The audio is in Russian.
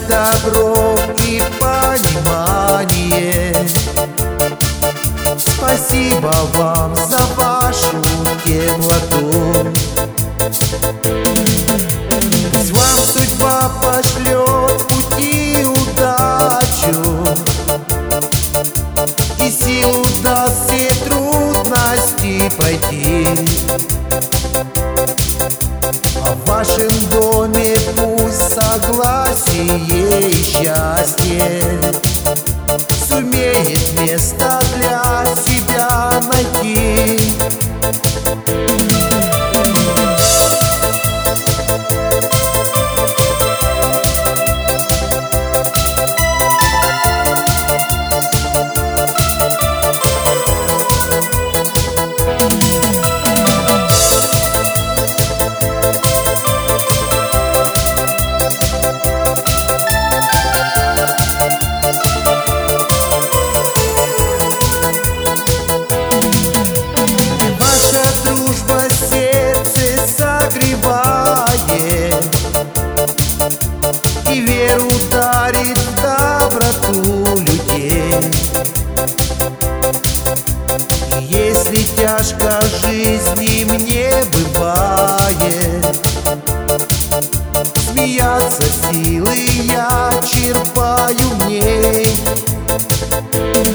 добро и понимание. Спасибо вам за вашу теплоту. Пусть вам судьба пошлет в пути удачу, и силу даст все трудности пойти. А в вашем доме пусть согласие и счастье сумеет место для себя найти. Дружба сердце согревает и веру дарит в доброту людей. И если тяжко в жизни мне бывает, смеяться силы я черпаю в ней.